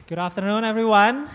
Good afternoon, everyone.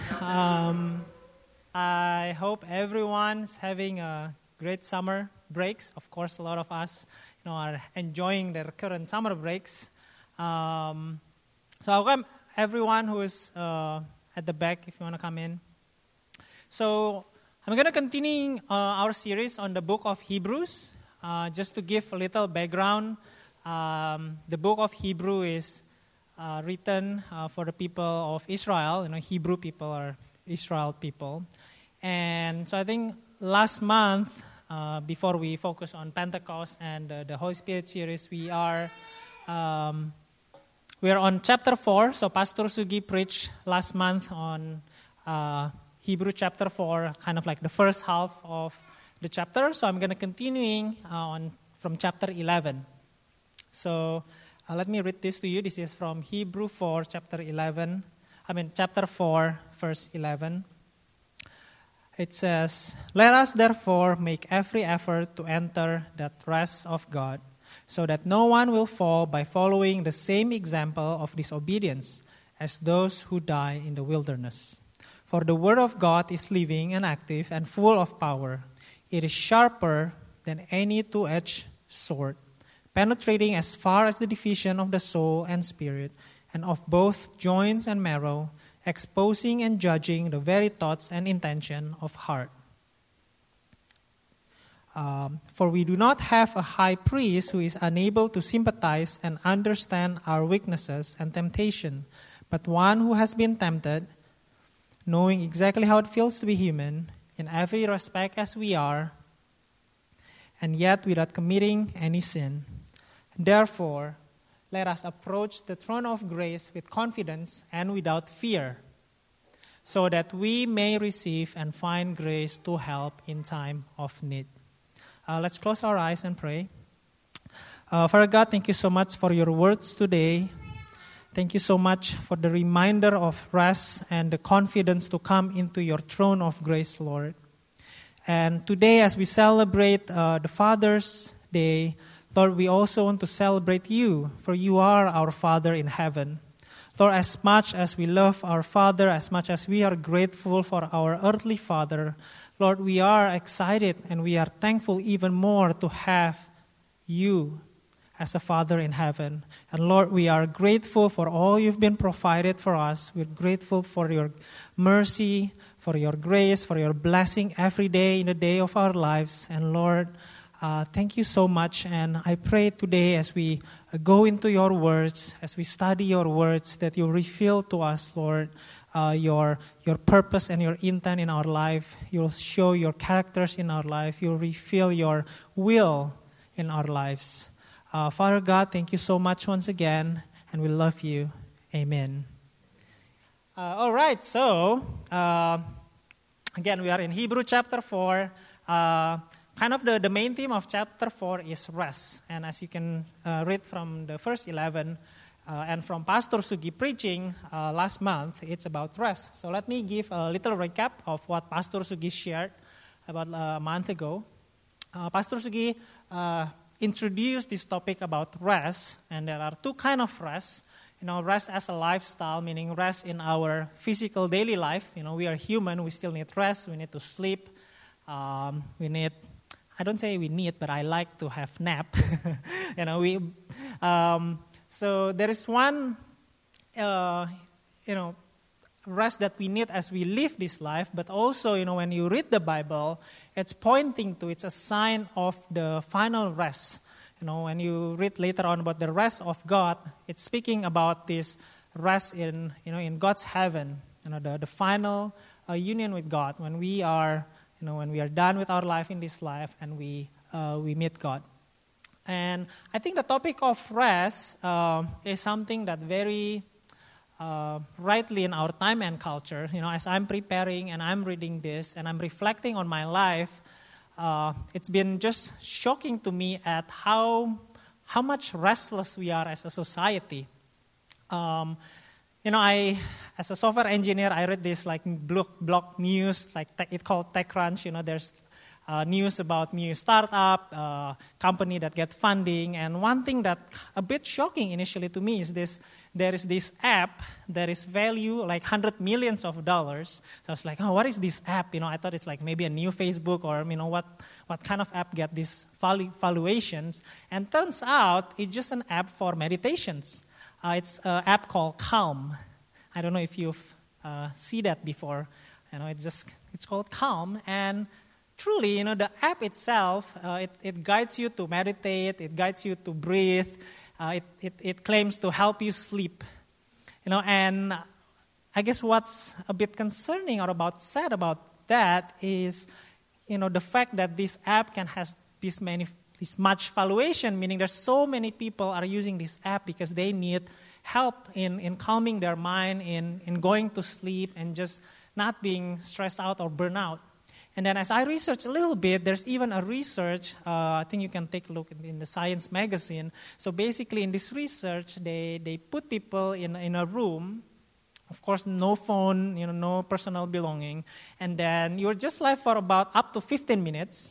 I hope everyone's having a great summer breaks. Of course, a lot of us, are enjoying their current summer breaks. So I welcome everyone who is at the back if you want to come in. So I'm going to continue our series on the book of Hebrews. Just to give a little background, the book of Hebrew is written for the people of Israel. Hebrew people are Israel people. And so I think last month, before we focus on Pentecost and the Holy Spirit series, we are on chapter 4. So Pastor Sugi preached last month on Hebrew chapter 4, kind of like the first half of the chapter. So I'm going to continuing on from chapter 11. So let me read this to you. This is from Hebrew 4, chapter 4, verse 11. It says, "Let us therefore make every effort to enter that rest of God, so that no one will fall by following the same example of disobedience as those who die in the wilderness. For the word of God is living and active and full of power. It is sharper than any two-edged sword, penetrating as far as the division of the soul and spirit, and of both joints and marrow, exposing and judging the very thoughts and intention of heart. For we do not have a high priest who is unable to sympathize and understand our weaknesses and temptation, but one who has been tempted, knowing exactly how it feels to be human, in every respect as we are, and yet without committing any sin. Therefore, let us approach the throne of grace with confidence and without fear, so that we may receive and find grace to help in time of need." Let's close our eyes and pray. Father God, thank you so much for your words today. Thank you so much for the reminder of rest and the confidence to come into your throne of grace, Lord. And today, as we celebrate the Father's Day, Lord, we also want to celebrate you, for you are our Father in heaven. Lord, as much as we love our Father, as much as we are grateful for our earthly Father, Lord, we are excited and we are thankful even more to have you as a Father in heaven. And Lord, we are grateful for all you've been provided for us. We're grateful for your mercy, for your grace, for your blessing every day in the day of our lives. And Lord, thank you so much. And I pray today as we go into your words, as we study your words, that you reveal to us, Lord, your purpose and your intent in our life. You'll show your characters in our life. You'll reveal your will in our lives. Father God, thank you so much once again, and we love you. Amen. All right, so again, we are in Hebrew chapter 4. Kind of the main theme of chapter 4 is rest. And as you can read from the verse 11 and from Pastor Sugi preaching last month, it's about rest. So let me give a little recap of what Pastor Sugi shared about a month ago. Pastor Sugi introduced this topic about rest, and there are two kinds of rest. Rest as a lifestyle, meaning rest in our physical daily life. We are human, we still need rest, we need to sleep. I don't say we need, but I like to have nap. So there is one, rest that we need as we live this life, but also, when you read the Bible, it's a sign of the final rest. When you read later on about the rest of God, it's speaking about this rest in God's heaven, the final union with God, when we are done with our life in this life and we meet God. And I think the topic of rest is something that very rightly in our time and culture, as I'm preparing and I'm reading this and I'm reflecting on my life, it's been just shocking to me at how much restless we are as a society. As a software engineer, I read this like blog news, like it called TechCrunch. There's news about new startup, company that get funding. And one thing that a bit shocking initially to me is there is this app that is value like $100 million. So I was like, oh, what is this app? I thought it's like maybe a new Facebook or, what kind of app get these valuations. And turns out it's just an app for meditations. It's an app called Calm. I don't know if you've seen that before. It's called Calm. And truly, the app itself, it guides you to meditate, it guides you to breathe, it claims to help you sleep. And I guess what's a bit concerning or sad about that is, the fact that this app can has this much valuation, meaning there's so many people are using this app because they need help in calming their mind, in going to sleep, and just not being stressed out or burnt out. And then as I researched a little bit, there's even a research, I think you can take a look in the Science magazine. So basically in this research, they put people in a room, of course no phone, no personal belonging, and then you're just left for about up to 15 minutes.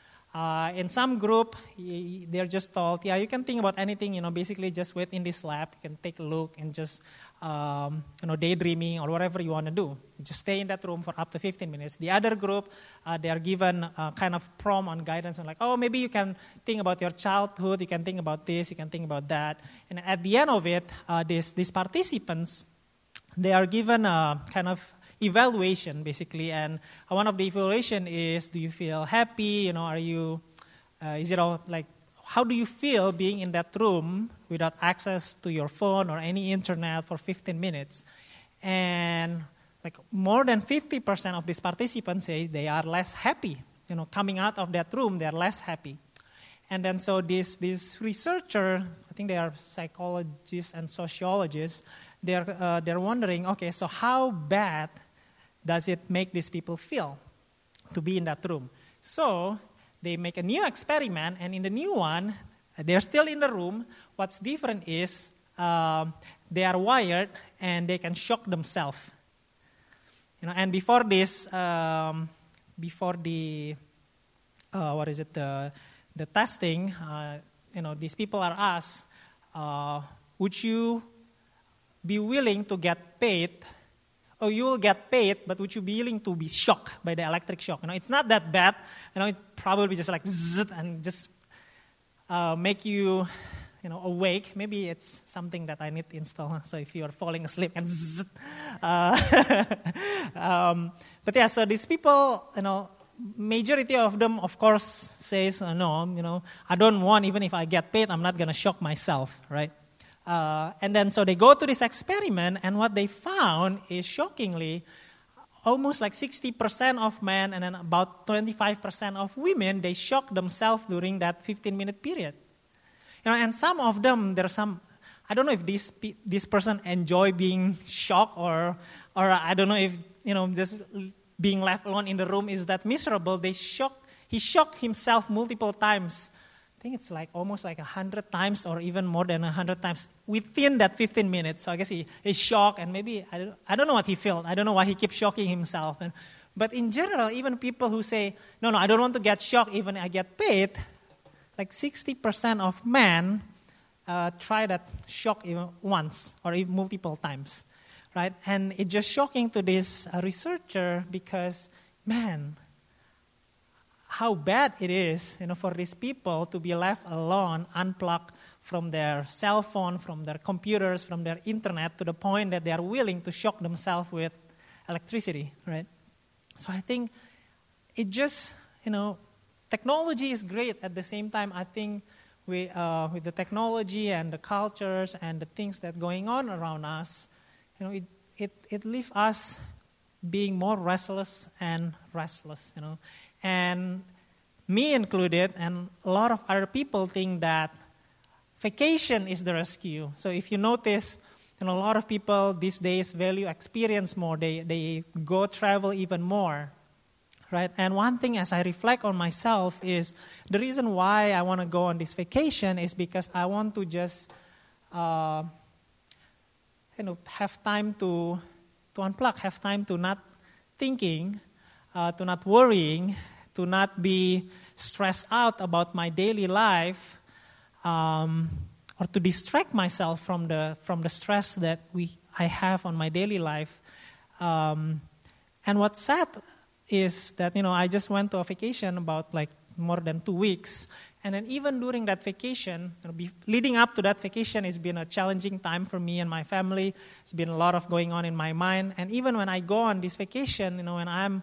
In some group, they're just told, you can think about anything, basically just wait in this lab, you can take a look and just, daydreaming or whatever you want to do. Just stay in that room for up to 15 minutes. The other group, they are given kind of prompt on guidance on like, maybe you can think about your childhood, you can think about this, you can think about that. And at the end of it, these participants, they are given a kind of evaluation, basically, and one of the evaluation is, do you feel happy? Are you, is it all like, how do you feel being in that room without access to your phone or any internet for 15 minutes? And like more than 50% of these participants say they are less happy. Coming out of that room, they are less happy. And then so this researcher, I think they are psychologists and sociologists, they're wondering, okay, so how bad does it make these people feel to be in that room? So they make a new experiment, and in the new one, they're still in the room. What's different is they are wired and they can shock themselves. And before this, before the the testing, these people are asked, would you be willing to get paid? Oh, you will get paid, but would you be willing to be shocked by the electric shock? It's not that bad. It probably just like zzz, and just make you, awake. Maybe it's something that I need to install. So if you are falling asleep and zzz, but yeah, so these people, majority of them, of course, says no. I don't want, even if I get paid, I'm not gonna shock myself, right? And then so they go to this experiment, and what they found is shockingly, almost like 60% of men and then about 25% of women, they shock themselves during that 15-minute period. And some of them, there's some, I don't know if this person enjoy being shocked or I don't know if, just being left alone in the room is that miserable. He shocked himself multiple times. I think it's like almost like 100 times or even more than 100 times within that 15 minutes. So I guess he's shocked, and maybe, I don't know what he felt. I don't know why he keeps shocking himself. But in general, even people who say, no, I don't want to get shocked even I get paid, like 60% of men try that shock even once or even multiple times, right? And it's just shocking to this researcher because, man, how bad it is, for these people to be left alone, unplugged from their cell phone, from their computers, from their internet, to the point that they are willing to shock themselves with electricity, right? So I think it just, technology is great. At the same time, I think with the technology and the cultures and the things that going on around us, it leaves us being more restless and restless, And me included, and a lot of other people think that vacation is the rescue. So if you notice, a lot of people these days value experience more. They go travel even more, right? And one thing as I reflect on myself is the reason why I want to go on this vacation is because I want to just, have time to unplug, have time to not thinking, to not worrying, to not be stressed out about my daily life, or to distract myself from the stress that I have on my daily life. And what's sad is that, I just went to a vacation about like more than 2 weeks. And then even during that vacation, leading up to that vacation, it's been a challenging time for me and my family. It's been a lot of going on in my mind. And even when I go on this vacation, when I'm,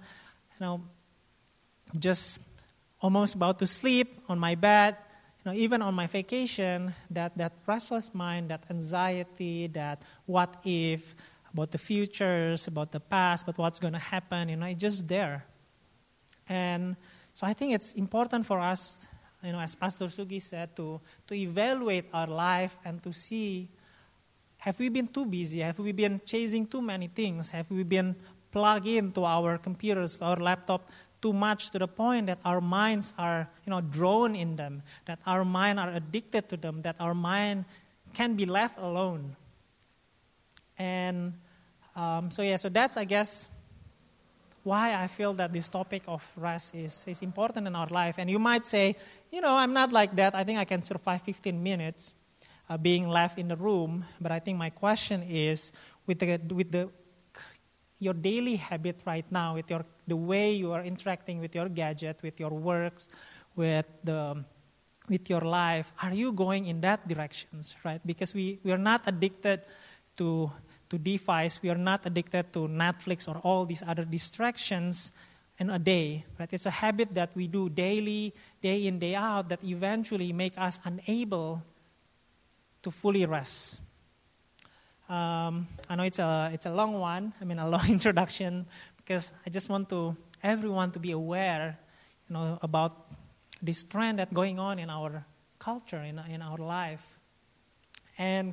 just almost about to sleep on my bed, even on my vacation, that restless mind, that anxiety, that what if, about the futures, about the past, about what's going to happen, it's just there. And so I think it's important for us, as Pastor Sugi said, to evaluate our life and to see, have we been too busy? Have we been chasing too many things? Have we been plugged into our computers, our laptop, too much to the point that our minds are, drawn in them, that our mind are addicted to them, that our mind can't be left alone. And so that's, I guess, why I feel that this topic of rest is important in our life. And you might say, I'm not like that. I think I can survive 15 minutes being left in the room. But I think my question is, with your daily habit right now, with the way you are interacting with your gadget, with your works, with your life, are you going in that directions, right? Because we are not addicted to device, we are not addicted to Netflix or all these other distractions in a day, right? It's a habit that we do daily, day in, day out, that eventually make us unable to fully rest. I know it's a long one, a long introduction, because I just want everyone to be aware, about this trend that's going on in our culture, in our life. And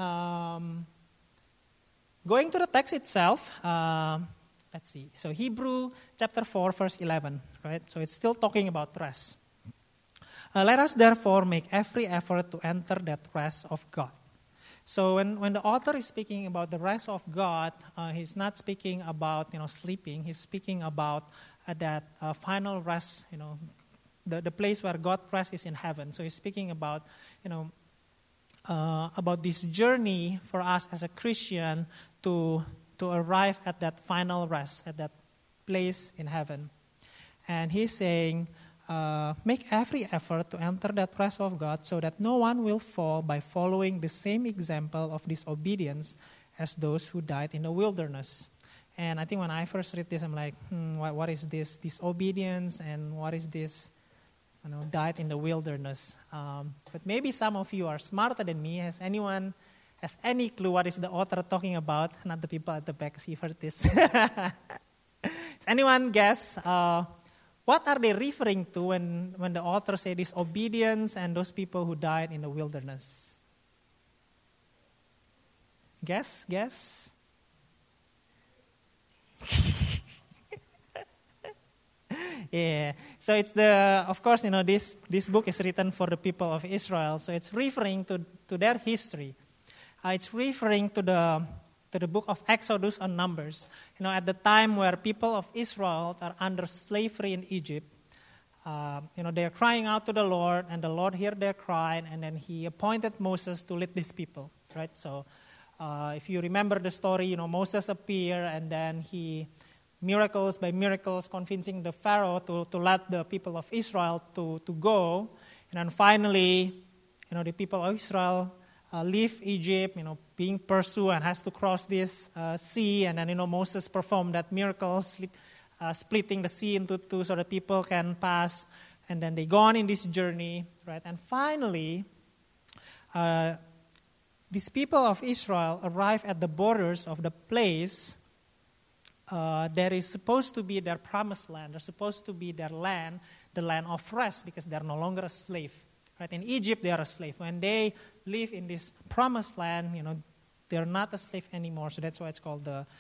going to the text itself, let's see. So Hebrew chapter 4, verse 11, right? So it's still talking about rest. Let us therefore make every effort to enter that rest of God. So when the author is speaking about the rest of God, he's not speaking about sleeping. He's speaking about that final rest. The place where God rests is in heaven. So he's speaking about this journey for us as a Christian to arrive at that final rest, at that place in heaven. And he's saying, make every effort to enter that rest of God so that no one will fall by following the same example of disobedience as those who died in the wilderness. And I think when I first read this, I'm like, what is this disobedience, and what is this died in the wilderness? But maybe some of you are smarter than me. Has anyone any clue what is the author talking about? Not the people at the back, see for this. Does anyone guess what are they referring to when the author say disobedience and those people who died in the wilderness? Guess? Yeah. So it's of course, this book is written for the people of Israel. So it's referring to their history. It's referring to the book of Exodus and Numbers. At the time where people of Israel are under slavery in Egypt, they are crying out to the Lord, and the Lord heard their cry, and then he appointed Moses to lead these people, right? So if you remember the story, Moses appeared, and then he, miracles by miracles, convincing the Pharaoh to let the people of Israel to go. And then finally, the people of Israel leave Egypt, being pursued and has to cross this sea. And then, Moses performed that miracle, splitting the sea into two so that people can pass. And then they go on in this journey, right? And finally, these people of Israel arrive at the borders of the place that is supposed to be their promised land. They're supposed to be their land, the land of rest, because they're no longer a slave. Right? In Egypt, they are a slave. When they live in this promised land, they're not a slave anymore. So that's why it's called the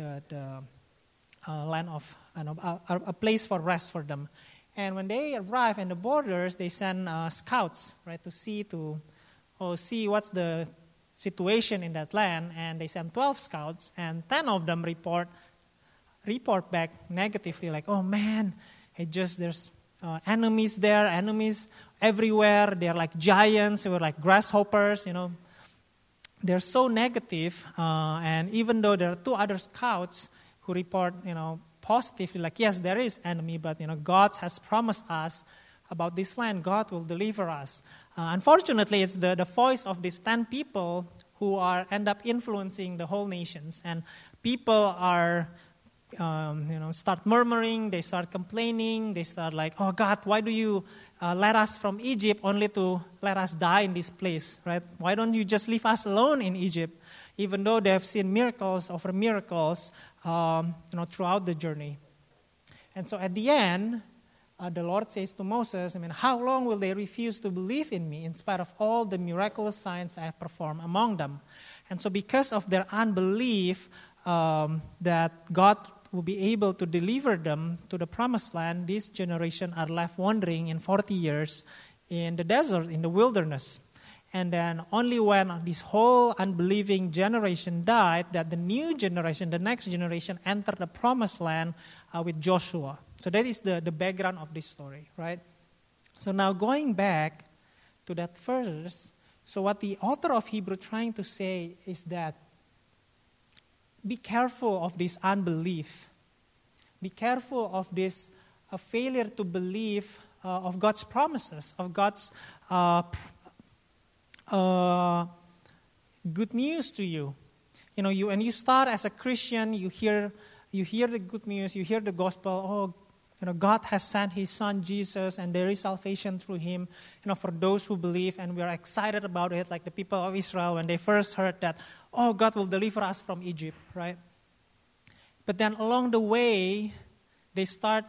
land of a place for rest for them. And when they arrive in the borders, they send scouts, right, to see what's the situation in that land. And they send 12 scouts, and 10 of them report back negatively, like, oh man, There's enemies there, enemies everywhere. They're like giants. They were like grasshoppers, They're so negative. And even though there are 2 other scouts who report, positively, like, yes, there is enemy, but, God has promised us about this land. God will deliver us. Unfortunately, it's the voice of these 10 people who end up influencing the whole nations. And people are, start murmuring, they start complaining, they start like, oh God, why do you let us from Egypt only to let us die in this place, right? Why don't you just leave us alone in Egypt, even though they have seen miracles over miracles, throughout the journey. And so at the end, the Lord says to Moses, how long will they refuse to believe in me in spite of all the miraculous signs I have performed among them? And so because of their unbelief that God will be able to deliver them to the promised land, this generation are left wandering in 40 years in the desert, in the wilderness. And then only when this whole unbelieving generation died that the new generation, the next generation, entered the promised land with Joshua. So that is the background of this story, right? So now going back to that verse, so what the author of Hebrew trying to say is that be careful of this unbelief. Be careful of this failure to believe of God's promises, of God's good news to you. When you start as a Christian, you hear the good news, you hear the gospel. God has sent His Son Jesus, and there is salvation through Him. For those who believe, and we are excited about it, like the people of Israel when they first heard that, God will deliver us from Egypt, right? But then along the way, they start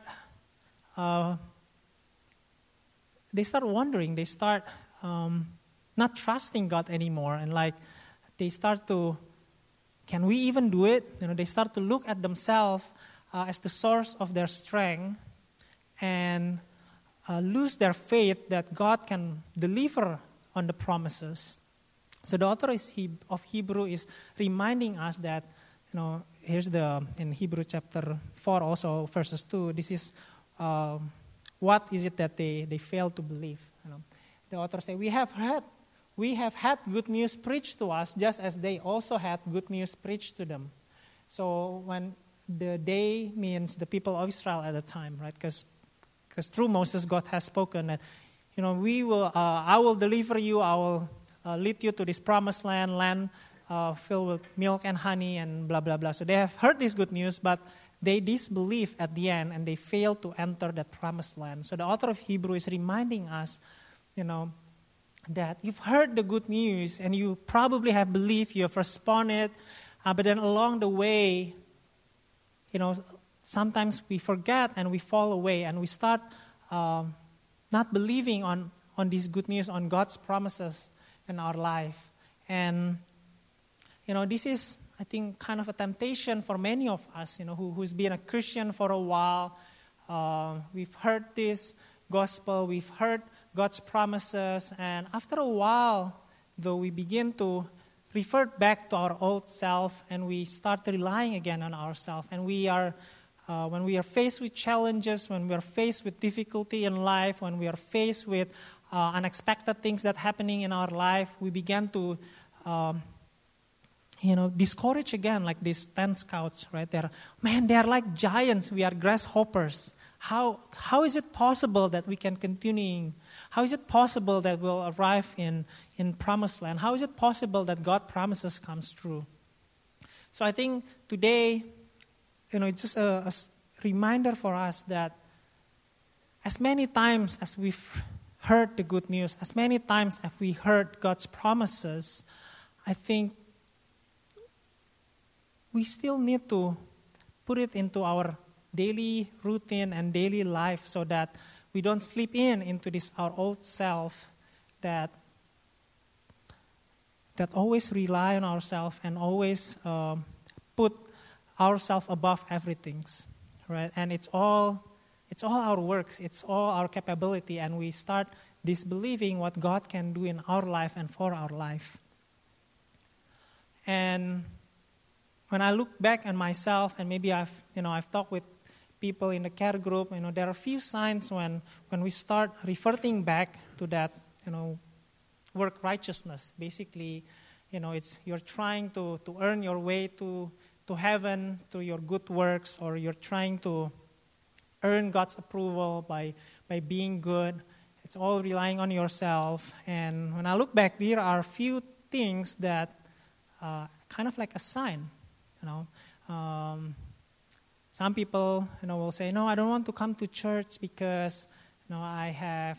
wondering. They start not trusting God anymore, and they start to, can we even do it? They start to look at themselves as the source of their strength and lose their faith that God can deliver on the promises. So the author of Hebrew is reminding us that, here's in Hebrew chapter 4 also, verses 2, this is what is it that they fail to believe. The author says, we have had good news preached to us just as they also had good news preached to them. So when the they means the people of Israel at the time, right? Because through Moses, God has spoken that, I will deliver you, I will lead you to this promised land filled with milk and honey and blah, blah, blah. So they have heard this good news, but they disbelieve at the end and they fail to enter that promised land. So the author of Hebrew is reminding us, that you've heard the good news and you probably have believed, you have responded, but then along the way, sometimes we forget and we fall away and we start not believing on this good news, on God's promises in our life. And, this is, I think, kind of a temptation for many of us, who's been a Christian for a while. We've heard this gospel, we've heard God's promises, and after a while, though, we begin to revert back to our old self and we start relying again on ourselves. And we are, when we are faced with challenges, when we are faced with difficulty in life, when we are faced with unexpected things that happening in our life, we begin to, discourage again, like these 10 scouts, right? They are like giants. We are grasshoppers. How is it possible that we can continue? How is it possible that we'll arrive in promised land? How is it possible that God promises comes true? So I think today, it's just a reminder for us that as many times as we've heard the good news, as many times as we heard God's promises, I think we still need to put it into our daily routine and daily life so that we don't slip into this our old self that always rely on ourselves and always put ourselves above everything, right? And it's all our works, it's all our capability, and we start disbelieving what God can do in our life and for our life. And when I look back at myself, and maybe I've talked with people in the care group, there are a few signs when we start reverting back to that, work righteousness. Basically, it's you're trying to earn your way to heaven through your good works, or you're trying to earn God's approval by being good. It's all relying on yourself. And when I look back, there are a few things that kind of like a sign, some people, will say, no, I don't want to come to church because, I have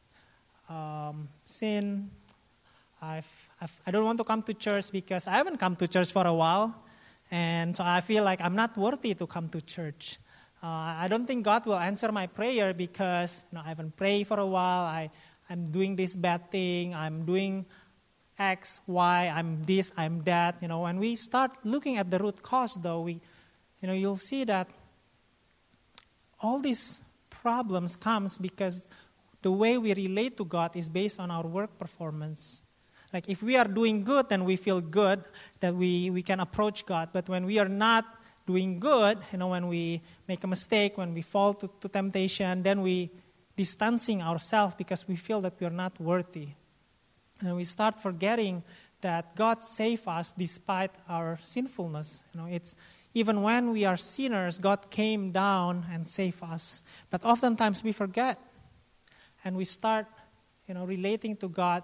sinned. I don't want to come to church because I haven't come to church for a while, and so I feel like I'm not worthy to come to church. I don't think God will answer my prayer because I haven't prayed for a while. I'm doing this bad thing. I'm doing X, Y. I'm this. I'm that. When we start looking at the root cause, though, you'll see that all these problems comes because the way we relate to God is based on our work performance. Like if we are doing good, then we feel good that we can approach God. But when we are not doing good, when we make a mistake, when we fall to temptation, then we distancing ourselves because we feel that we are not worthy. And we start forgetting that God saved us despite our sinfulness. It's even when we are sinners, God came down and saved us. But oftentimes we forget, and we start, relating to God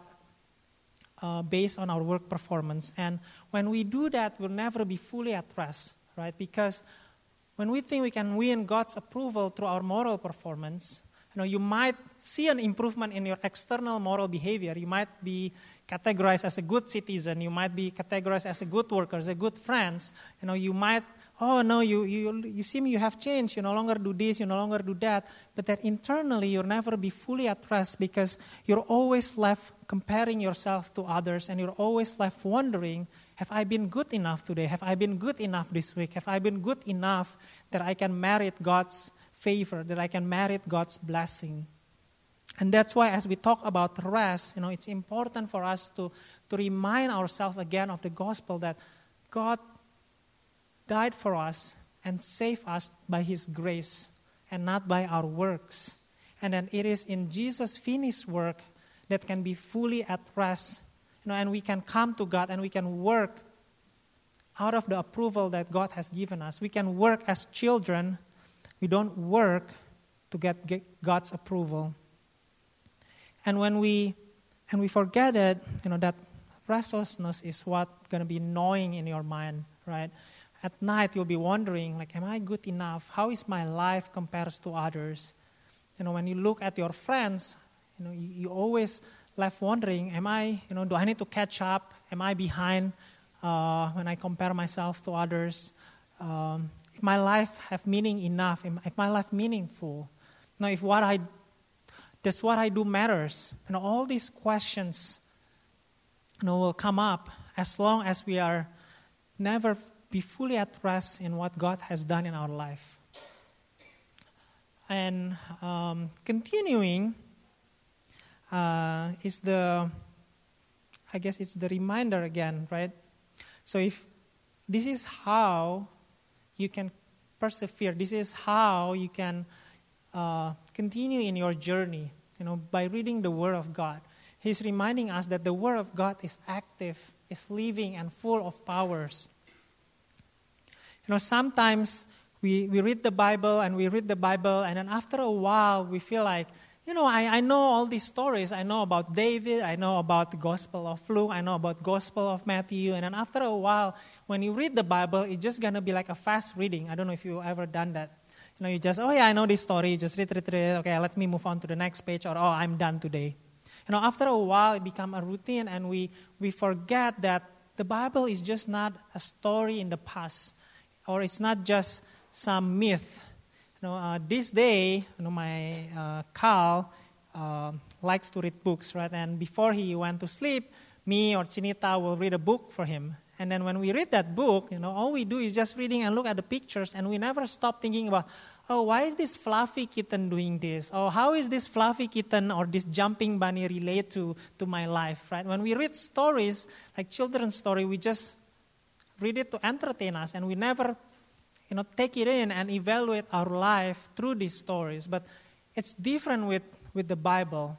based on our work performance. And when we do that, we'll never be fully at rest, right? Because when we think we can win God's approval through our moral performance, you might see an improvement in your external moral behavior. You might be categorized as a good citizen. You might be categorized as a good worker, as a good friend. You might, you see me, you have changed. You no longer do this, you no longer do that. But that internally, you'll never be fully at rest because you're always left comparing yourself to others, and you're always left wondering, have I been good enough today? Have I been good enough this week? Have I been good enough that I can merit God's favor, that I can merit God's blessing? And that's why as we talk about rest, it's important for us to remind ourselves again of the gospel that God died for us and saved us by His grace and not by our works. And then it is in Jesus' finished work that can be fully at rest, and we can come to God and we can work out of the approval that God has given us. We can work as children. We don't work to get God's approval. And when we forget it, that restlessness is what's going to be gnawing in your mind, right? At night, you'll be wondering, like, am I good enough? How is my life compared to others? When you look at your friends, you always left wondering, am I, do I need to catch up? Am I behind when I compare myself to others? If my life have meaning enough, if my life meaningful, if does what I do matters? All these questions, will come up as long as we are never be fully at rest in what God has done in our life. And continuing it's the reminder again, right? So if this is how you can persevere, this is how you can continue in your journey, by reading the Word of God. He's reminding us that the Word of God is active, is living, and full of powers. Sometimes we read the Bible, and then after a while we feel like, I know all these stories. I know about David. I know about the Gospel of Luke. I know about Gospel of Matthew. And then after a while, when you read the Bible, it's just going to be like a fast reading. I don't know if you've ever done that. You just, I know this story. You just read. Okay, let me move on to the next page. Or, I'm done today. After a while, it becomes a routine, and we forget that the Bible is just not a story in the past, or it's not just some myth. This day, my Carl likes to read books, right? And before he went to sleep, me or Chinita will read a book for him. And then when we read that book, all we do is just reading and look at the pictures, and we never stop thinking about, why is this fluffy kitten doing this? Or how is this fluffy kitten or this jumping bunny relate to my life, right? When we read stories, like children's story, we just read it to entertain us, and we never take it in and evaluate our life through these stories. But it's different with the Bible.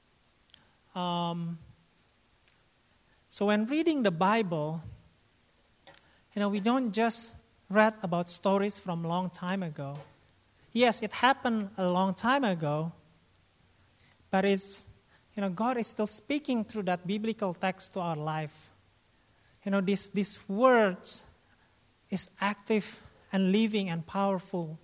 So when reading the Bible, we don't just read about stories from a long time ago. Yes, it happened a long time ago, but it's, God is still speaking through that biblical text to our life. These words is active and living and powerful.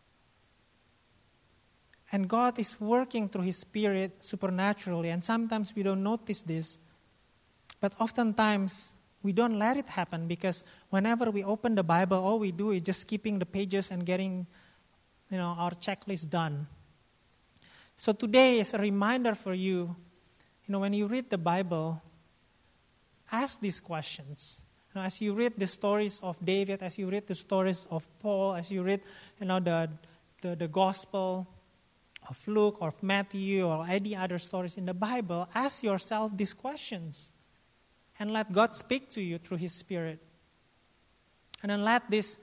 And God is working through His Spirit supernaturally, and sometimes we don't notice this, but oftentimes we don't let it happen because whenever we open the Bible, all we do is just skipping the pages and getting, our checklist done. So today is a reminder for you, when you read the Bible, ask these questions. As you read the stories of David, as you read the stories of Paul, as you read, the Gospel of Luke or of Matthew or any other stories in the Bible, ask yourself these questions. And let God speak to you through His Spirit. And then let this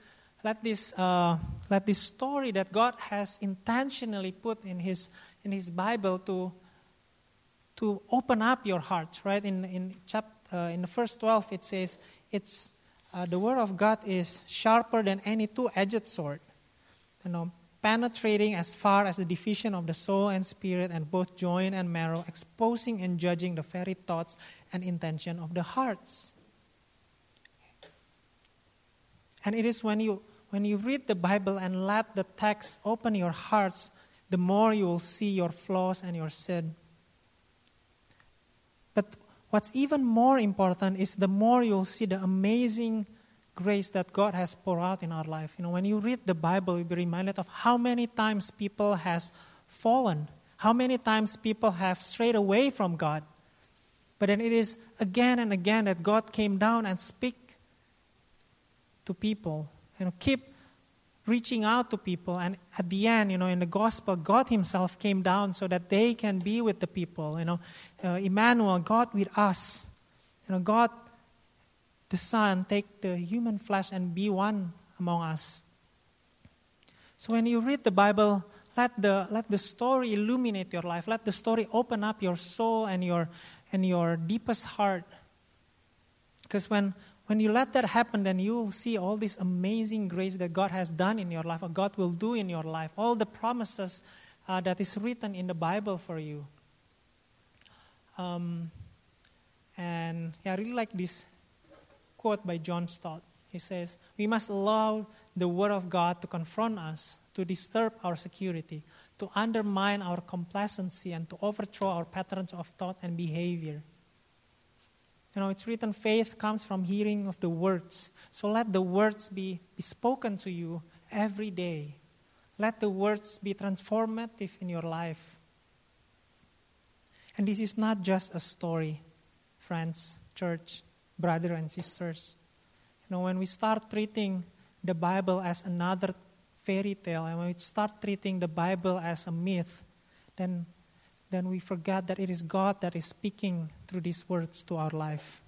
story that God has intentionally put in His Bible to open up your heart. Right in the verse 12 it says, "It's the word of God is sharper than any two-edged sword, penetrating as far as the division of the soul and spirit, and both joint and marrow, exposing and judging the very thoughts and intention of the hearts." And it is when you read the Bible and let the text open your hearts, the more you will see your flaws and your sin. But what's even more important is the more you'll see the amazing grace that God has poured out in our life. When you read the Bible, you'll be reminded of how many times people has fallen, how many times people have strayed away from God. But then it is again and again that God came down and speak to people, keep reaching out to people. And at the end, in the gospel, God Himself came down so that they can be with the people. Emmanuel, God with us. God the Son take the human flesh and be one among us. So when you read the Bible, let the story illuminate your life. Let the story open up your soul and your deepest heart. Because when you let that happen, then you will see all this amazing grace that God has done in your life, or God will do in your life. All the promises that is written in the Bible for you. And I really like this quote by John Stott. He says, "We must allow the Word of God to confront us, to disturb our security, to undermine our complacency, and to overthrow our patterns of thought and behavior." It's written, faith comes from hearing of the words. So let the words be spoken to you every day. Let the words be transformative in your life. And this is not just a story, friends, church, brothers and sisters. When we start treating the Bible as another fairy tale, and when we start treating the Bible as a myth, then we forget that it is God that is speaking through these words to our life.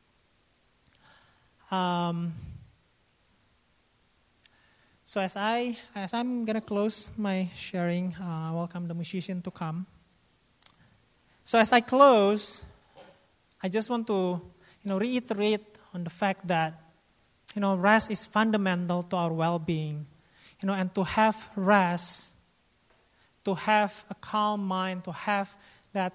So as I'm gonna close my sharing, welcome the musician to come. So as I close, I just want to reiterate on the fact that rest is fundamental to our well-being. And to have rest, to have a calm mind, to have that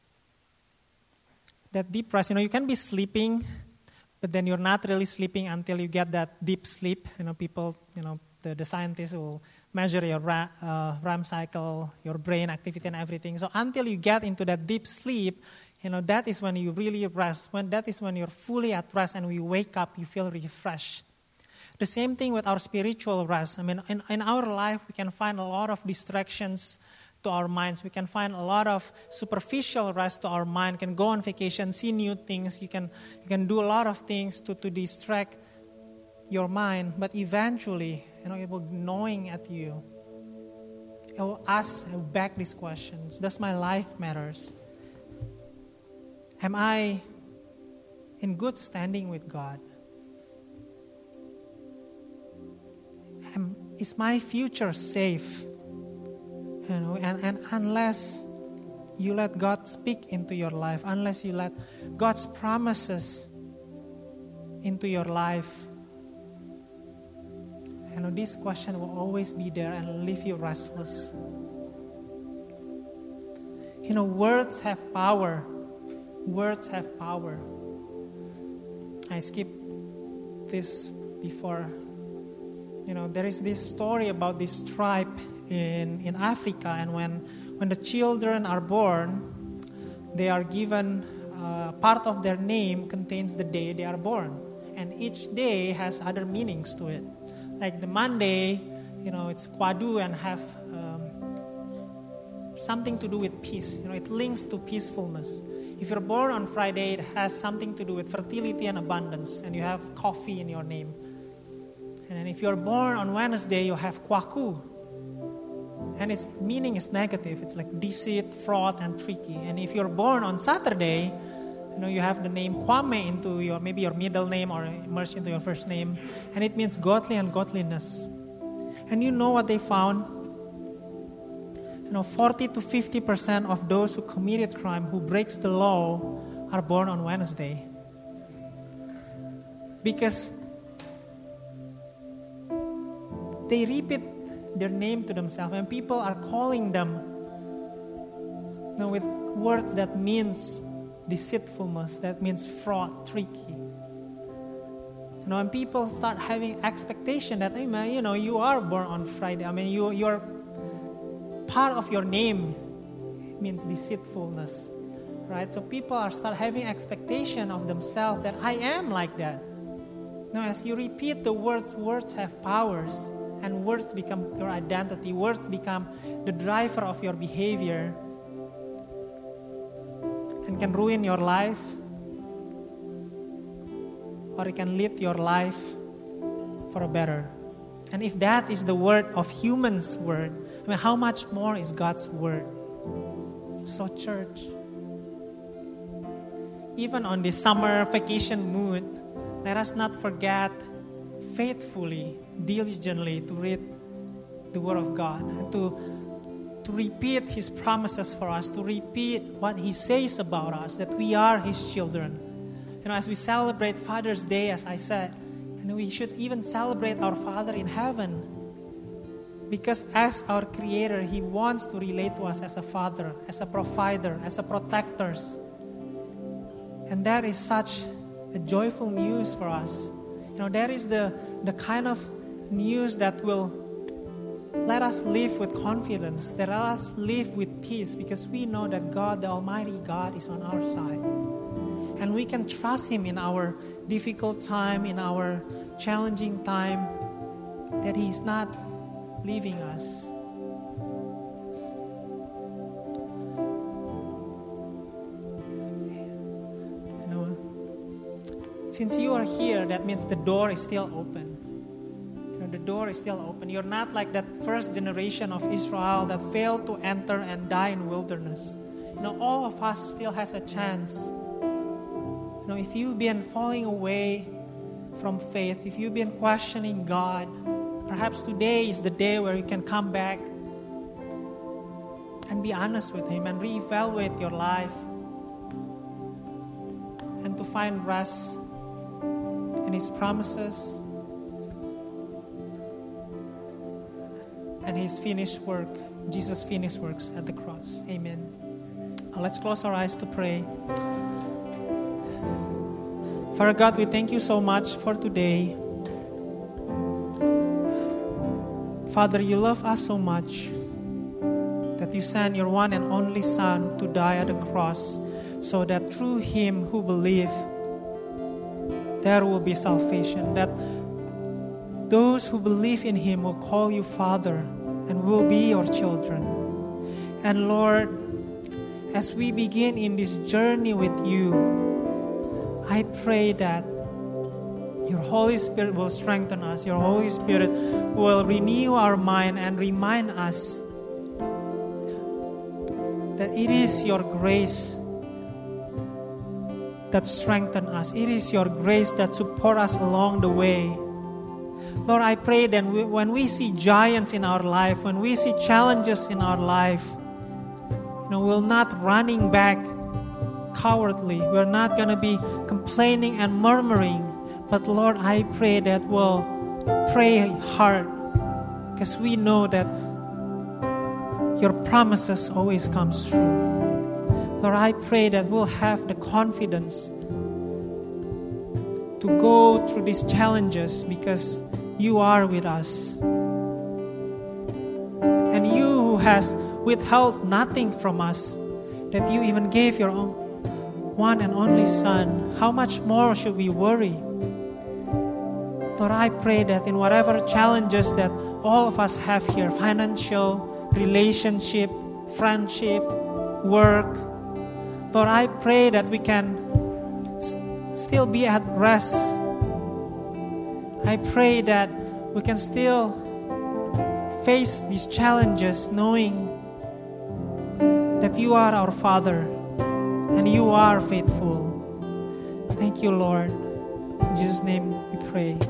deep rest. You can be sleeping, but then you're not really sleeping until you get that deep sleep. People, the scientists will measure your REM cycle, your brain activity and everything. So until you get into that deep sleep, that is when you really rest. That is when you're fully at rest, and when you wake up, you feel refreshed. The same thing with our spiritual rest. In our life, we can find a lot of distractions to our minds. We can find a lot of superficial rest to our mind. You can go on vacation, see new things. You can do a lot of things to distract your mind. But eventually, it will gnawing at you. It will ask back these questions. Does my life matters? Am I in good standing with God? is my future safe? And unless you let God speak into your life, unless you let God's promises into your life, this question will always be there and leave you restless. Words have power. Words have power. I skipped this before. There is this story about this tribe in Africa, and when the children are born, they are given part of their name contains the day they are born, and each day has other meanings to it. Like the Monday, it's Kwadu and have something to do with peace. It links to peacefulness. If you're born on Friday, it has something to do with fertility and abundance, and you have coffee in your name. And then if you're born on Wednesday, you have Kwaku, and its meaning is negative. It's like deceit, fraud, and tricky. And if you're born on Saturday, you have the name Kwame into your middle name or merged into your first name, and it means godly and godliness. And you know what they found? 40 to 50% of those who committed crime, who breaks the law, are born on Wednesday. Because they repeat their name to themselves, and people are calling them with words that means deceitfulness, that means fraud, tricky. And people start having expectation that, you are born on Friday. You are part of your name means deceitfulness, right? So people start having expectation of themselves that I am like that. Now, as you repeat the words have powers, and words become your identity. Words become the driver of your behavior, and can ruin your life, or it can lead your life for a better. And if that is the word of humans' word, how much more is God's word? So church, even on this summer vacation mood, let us not forget faithfully, diligently to read the word of God, and to repeat His promises for us, to repeat what He says about us, that we are His children. As we celebrate Father's Day, as I said, we should even celebrate our Father in heaven. Because as our Creator, He wants to relate to us as a Father, as a provider, as a protector. And that is such a joyful news for us. That is the kind of news that will let us live with confidence, that let us live with peace, because we know that God, the Almighty God, is on our side. And we can trust Him in our difficult time, in our challenging time, that He's not leaving us. Since you are here, that means the door is still open. The door is still open. You're not like that first generation of Israel that failed to enter and die in wilderness. All of us still has a chance. If you've been falling away from faith, if you've been questioning God, perhaps today is the day where you can come back and be honest with Him and reevaluate your life, and to find rest in His promises and His finished work, Jesus' finished works at the cross. Amen. Let's close our eyes to pray. Father God, we thank You so much for today. Father, You love us so much that You sent Your one and only Son to die at the cross, so that through Him who believe, there will be salvation, that those who believe in Him will call You Father and will be Your children. And Lord, as we begin in this journey with You, I pray that Your Holy Spirit will strengthen us. Your Holy Spirit will renew our mind and remind us that it is Your grace that strengthens us. It is Your grace that supports us along the way. Lord, I pray that when we see giants in our life, when we see challenges in our life, we're not running back cowardly. We're not going to be complaining and murmuring. But Lord, I pray that we'll pray hard, because we know that your promises always comes true. Lord, I pray that we'll have the confidence to go through these challenges because you are with us. And you who has withheld nothing from us, that you even gave your own one and only Son, how much more should we worry? Lord, I pray that in whatever challenges that all of us have here, financial, relationship, friendship, work, Lord, I pray that we can still be at rest. I pray that we can still face these challenges knowing that you are our Father and you are faithful. Thank you, Lord. In Jesus' name we pray.